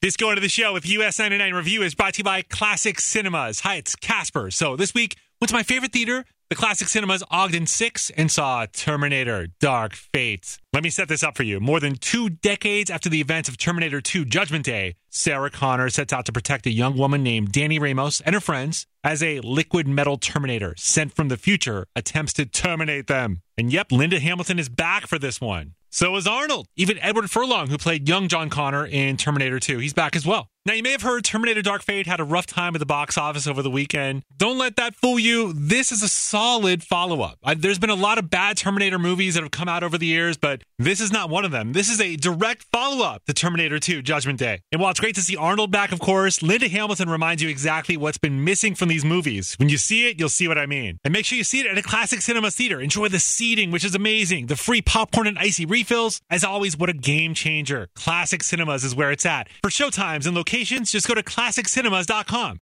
This Going to the Show with US 99 Review is brought to you by Classic Cinemas. Hi, it's Casper. So this week, went to my favorite theater, the Classic Cinemas Ogden 6, and saw Terminator Dark Fate. Let me set this up for you. More than 2 decades after the events of Terminator 2 Judgment Day, Sarah Connor sets out to protect a young woman named Danny Ramos and her friends as a liquid metal Terminator sent from the future attempts to terminate them. And yep, Linda Hamilton is back for this one. So is Arnold. Even Edward Furlong, who played young John Connor in Terminator 2, he's back as well. Now, you may have heard Terminator Dark Fate had a rough time at the box office over the weekend. Don't let that fool you. This is a solid follow-up. There's been a lot of bad Terminator movies that have come out over the years, but this is not one of them. This is a direct follow-up to Terminator 2 Judgment Day. And while it's great to see Arnold back, of course, Linda Hamilton reminds you exactly what's been missing from these movies. When you see it, you'll see what I mean. And make sure you see it at a Classic Cinema theater. Enjoy the seating, which is amazing. The free popcorn and icy refills. As always, what a game changer. Classic Cinemas is where it's at. For showtimes and locations, just go to ClassicCinemas.com.